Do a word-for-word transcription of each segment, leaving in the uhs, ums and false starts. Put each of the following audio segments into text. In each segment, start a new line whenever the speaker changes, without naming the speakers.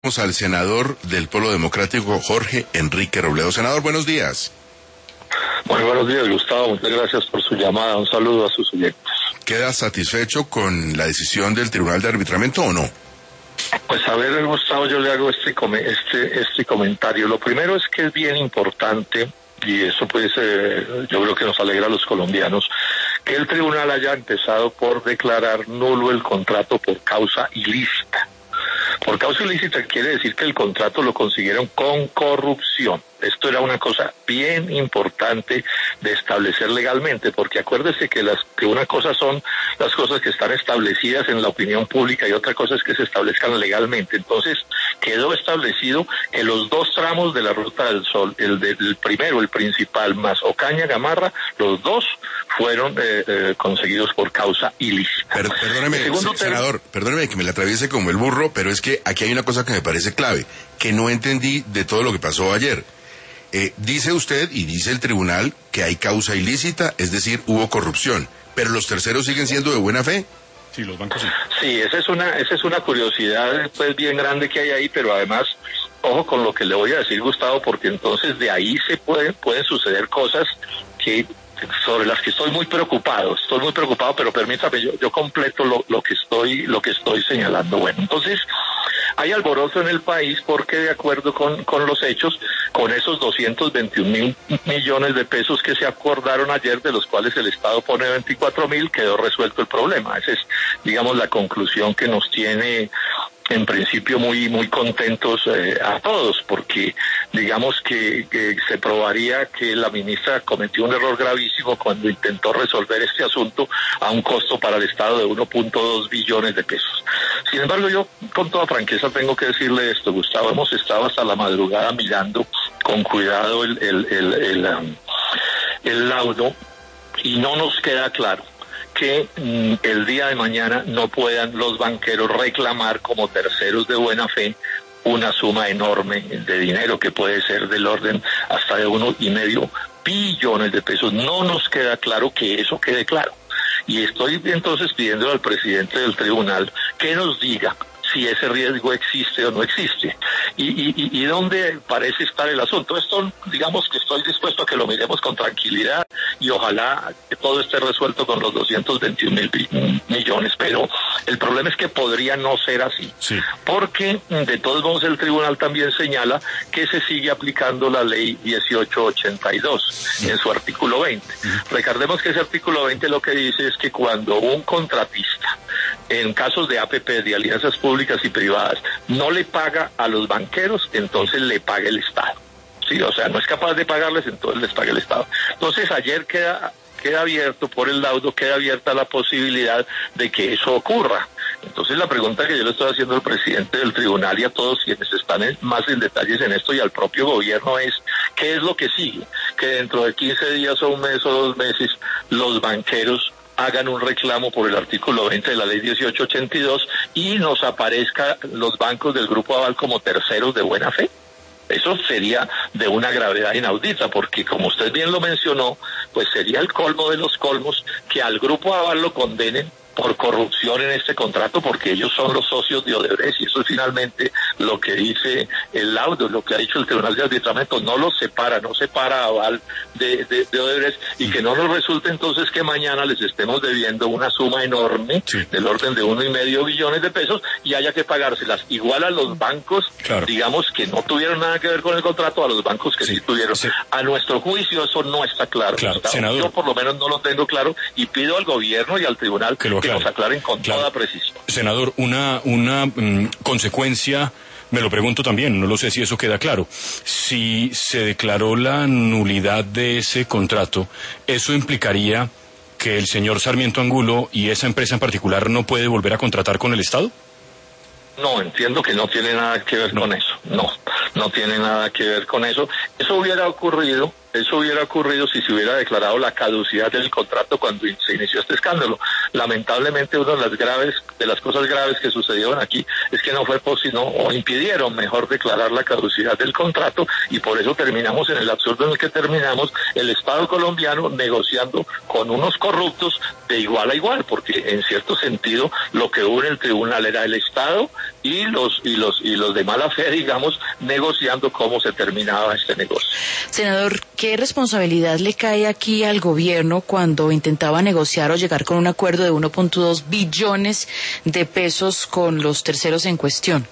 Al senador del Polo Democrático, Jorge Enrique Robledo. Senador, buenos días.
Muy buenos días, Gustavo. Muchas gracias por su llamada. Un saludo a sus oyentes.
¿Queda satisfecho con la decisión del Tribunal de Arbitramiento o no?
Pues a ver, Gustavo, yo le hago este, este, este comentario. Lo primero es que es bien importante, y eso pues eh, yo creo que nos alegra a los colombianos, que el tribunal haya empezado por declarar nulo el contrato por causa ilícita. Por causa ilícita quiere decir que el contrato lo consiguieron con corrupción. Esto era una cosa bien importante de establecer legalmente, porque acuérdese que las que una cosa son las cosas que están establecidas en la opinión pública y otra cosa es que se establezcan legalmente. Entonces quedó establecido que los dos tramos de la Ruta del Sol, el del primero, el principal, más Ocaña Gamarra, los dos fueron eh, eh, conseguidos por causa ilícita.
Per perdóneme, se senador, perdóneme que me la atraviese como el burro, pero es que aquí hay una cosa que me parece clave, que no entendí de todo lo que pasó ayer. Eh, dice usted y dice el tribunal que hay causa ilícita, es decir, hubo corrupción, pero los terceros siguen siendo de buena fe.
Sí, los bancos sí. Sí, esa es una, esa es una curiosidad pues bien grande que hay ahí, pero además, ojo con lo que le voy a decir, Gustavo, porque entonces de ahí se pueden, pueden suceder cosas que sobre las que estoy muy preocupado, estoy muy preocupado, pero permítame, yo, yo completo lo, lo que estoy, lo que estoy señalando. Bueno, entonces, hay alborozo en el país porque de acuerdo con, con los hechos, con esos doscientos veintiún mil millones de pesos que se acordaron ayer, de los cuales el Estado pone veinticuatro mil, quedó resuelto el problema. Esa es, digamos, la conclusión que nos tiene en principio muy muy contentos eh, a todos, porque digamos que, que se probaría que la ministra cometió un error gravísimo cuando intentó resolver este asunto a un costo para el Estado de uno punto dos billones de pesos. Sin embargo, yo con toda franqueza tengo que decirle esto, Gustavo, hemos estado hasta la madrugada mirando con cuidado el, el, el, el, um, el laudo y no nos queda claro que mm, el día de mañana no puedan los banqueros reclamar como terceros de buena fe una suma enorme de dinero que puede ser del orden hasta de uno y medio billones de pesos. No nos queda claro que eso quede claro. Y estoy entonces pidiendo al presidente del tribunal que nos diga si ese riesgo existe o no existe, y, y, y dónde parece estar el asunto. Esto, digamos que estoy dispuesto a que lo miremos con tranquilidad y ojalá que todo esté resuelto con los doscientos veintiún mil millones, pero el problema es que podría no ser así, sí. Porque de todos modos el tribunal también señala que se sigue aplicando la ley dieciocho ochenta y dos sí. En su artículo veinte. Sí. Recordemos que ese artículo veinte lo que dice es que cuando un contratista, en casos de A P P, de alianzas públicas y privadas, no le paga a los banqueros, entonces le paga el Estado. Sí, o sea, no es capaz de pagarles, entonces les paga el Estado. Entonces ayer queda queda abierto por el laudo, queda abierta la posibilidad de que eso ocurra. Entonces la pregunta que yo le estoy haciendo al presidente del tribunal y a todos quienes están en, más en detalles en esto y al propio gobierno es, ¿qué es lo que sigue? Que dentro de quince días o un mes o dos meses los banqueros hagan un reclamo por el artículo veinte de la ley dieciocho ochenta y dos y nos aparezca los bancos del Grupo Aval como terceros de buena fe. Eso sería de una gravedad inaudita, porque como usted bien lo mencionó, pues sería el colmo de los colmos que al Grupo Aval lo condenen por corrupción en este contrato, porque ellos son los socios de Odebrecht, y eso es finalmente lo que dice el laudo, lo que ha dicho el Tribunal de Arbitramiento, no los separa, no separa a Aval de, de, de Odebrecht, y que no nos resulte entonces que mañana les estemos debiendo una suma enorme, sí. Del orden de uno y medio billones de pesos, y haya que pagárselas igual a los bancos, claro. Digamos que no tuvieron nada que ver con el contrato, a los bancos que sí, sí tuvieron. Sí. A nuestro juicio eso no está claro.
Claro. Senador,
yo por lo menos no lo tengo claro, y pido al gobierno y al tribunal que, lo que nos aclaren con claro. Toda precisión.
Senador, una, una mmm, consecuencia, me lo pregunto también, no lo sé si eso queda claro. Si se declaró la nulidad de ese contrato, ¿eso implicaría que el señor Sarmiento Angulo y esa empresa en particular no puede volver a contratar con el Estado?
No, entiendo que no tiene nada que ver no. con eso. No, no tiene nada que ver con eso. Eso hubiera ocurrido eso hubiera ocurrido si se hubiera declarado la caducidad del contrato cuando se inició este escándalo. Lamentablemente, una de las graves, de las cosas graves que sucedieron aquí es que no fue posible, no, o impidieron mejor declarar la caducidad del contrato, y por eso terminamos en el absurdo en el que terminamos, el Estado colombiano negociando con unos corruptos de igual a igual, porque en cierto sentido lo que hubo en el tribunal era el Estado y los y los y los de mala fe, digamos, negociando cómo se terminaba este negocio.
Senador, ¿qué responsabilidad le cae aquí al gobierno cuando intentaba negociar o llegar con un acuerdo de uno punto dos billones de pesos con los terceros en cuestión?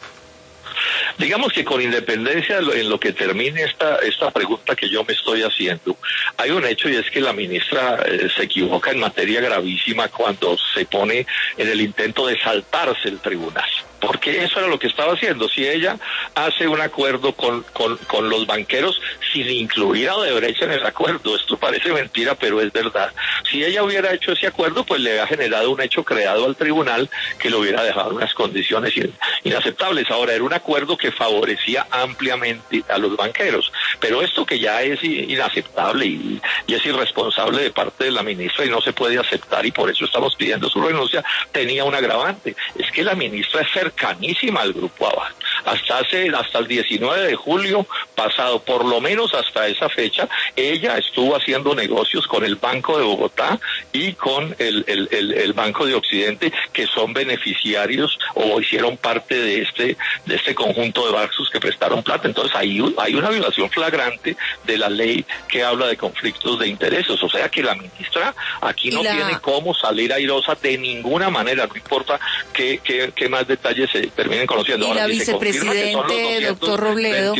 Digamos que con independencia en lo que termine esta esta pregunta que yo me estoy haciendo, hay un hecho, y es que la ministra eh, se equivoca en materia gravísima cuando se pone en el intento de saltarse el tribunal. Porque eso era lo que estaba haciendo. Si ella hace un acuerdo con, con, con los banqueros sin incluir a Odebrecht en el acuerdo, esto parece mentira, pero es verdad. Si ella hubiera hecho ese acuerdo, pues le ha generado un hecho creado al tribunal que lo hubiera dejado en unas condiciones in, inaceptables. Ahora, era un acuerdo que favorecía ampliamente a los banqueros. Pero esto que ya es inaceptable y, y es irresponsable de parte de la ministra y no se puede aceptar, y por eso estamos pidiendo su renuncia, tenía un agravante. Es que la ministra es cercanísima al Grupo Aval. Hasta hace, hasta el diecinueve de julio pasado, por lo menos hasta esa fecha, ella estuvo haciendo negocios con el Banco de Bogotá y con el, el, el, el Banco de Occidente, que son beneficiarios o hicieron parte de este, de este conjunto de bancos que prestaron plata. Entonces hay, hay una violación flagrante de la ley que habla de conflictos de intereses. O sea que la ministra aquí no la... tiene cómo salir airosa de ninguna manera, no importa qué, qué, qué más detalles se terminen conociendo.
Y
ahora,
la
si
vicepresidente, doctor Robledo,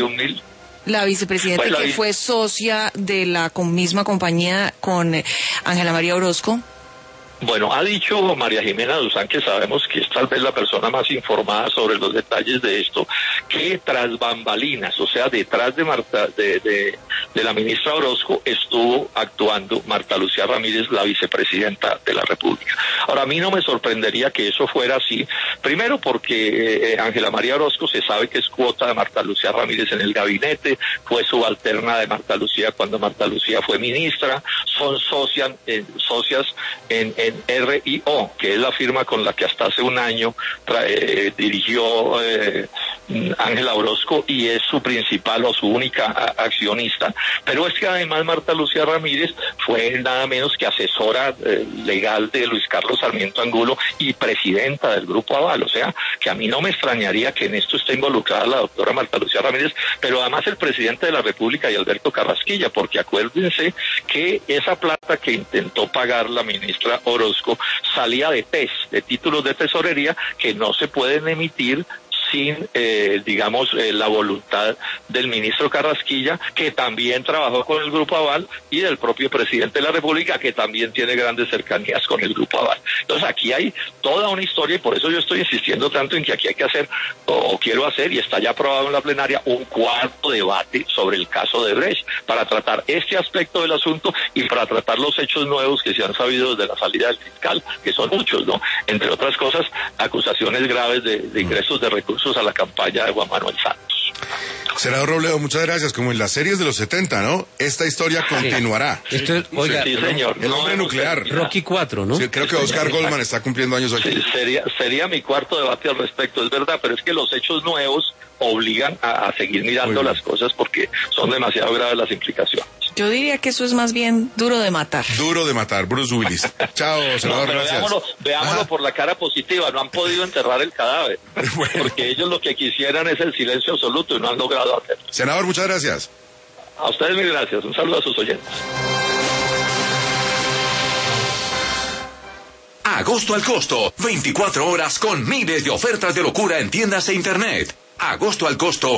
la vicepresidenta pues la que vice... fue socia de la con misma compañía con Ángela María Orozco.
Bueno, ha dicho María Jimena Duzán, que sabemos que es tal vez la persona más informada sobre los detalles de esto, que tras bambalinas, o sea, detrás de Marta, de, de, de la ministra Orozco, estuvo actuando Marta Lucía Ramírez, la vicepresidenta de la República. Ahora, a mí no me sorprendería que eso fuera así, primero porque Ángela eh, María Orozco se sabe que es cuota de Marta Lucía Ramírez en el gabinete, fue subalterna de Marta Lucía cuando Marta Lucía fue ministra, son socias, eh, socias en, en R I O, que es la firma con la que hasta hace un año trae, eh, dirigió eh, Ángela Orozco, y es su principal o su única a, accionista. Pero es que además Marta Lucía Ramírez fue nada menos que asesora eh, legal de Luis Carlos Sarmiento Angulo y presidenta del Grupo Aval. O sea, que a mí no me extrañaría que en esto esté involucrada la doctora Marta Lucía Ramírez, pero además el presidente de la República y Alberto Carrasquilla, porque acuérdense que esa plata que intentó pagar la ministra Orozco salía de T E S, de títulos de tesorería, que no se pueden emitir sin, eh, digamos, eh, la voluntad del ministro Carrasquilla, que también trabajó con el Grupo Aval, y del propio presidente de la República, que también tiene grandes cercanías con el Grupo Aval. Entonces aquí hay toda una historia, y por eso yo estoy insistiendo tanto en que aquí hay que hacer, o, o quiero hacer, y está ya aprobado en la plenaria, un cuarto debate sobre el caso de Brecht, para tratar este aspecto del asunto y para tratar los hechos nuevos que se han sabido desde la salida del fiscal, que son muchos, ¿no? Entre otras cosas, acusaciones graves de, de ingresos de recursos a la campaña de Juan Manuel Santos.
Senador Robledo, muchas gracias. Como en las series de los setenta, ¿no? Esta historia continuará.
Sí. Esto es, oiga,
sí, señor.
El hombre no, nuclear.
Rocky cuatro, ¿no?
Sí, creo que Oscar Goldman está cumpliendo años aquí.
Sí, sería, sería mi cuarto debate al respecto, es verdad, pero es que los hechos nuevos obligan a, a seguir mirando las cosas porque son demasiado graves las implicaciones.
Yo diría que eso es más bien duro de matar.
Duro de matar, Bruce Willis. Chao, senador,
no,
gracias.
Veámoslo, veámoslo por la cara positiva, no han podido enterrar el cadáver, bueno. Porque ellos lo que quisieran es el silencio absoluto y no han logrado hacerlo.
Senador, muchas gracias.
A ustedes mil gracias, un saludo a sus oyentes.
Agosto al costo, veinticuatro horas con miles de ofertas de locura en tiendas e internet. Agosto al costo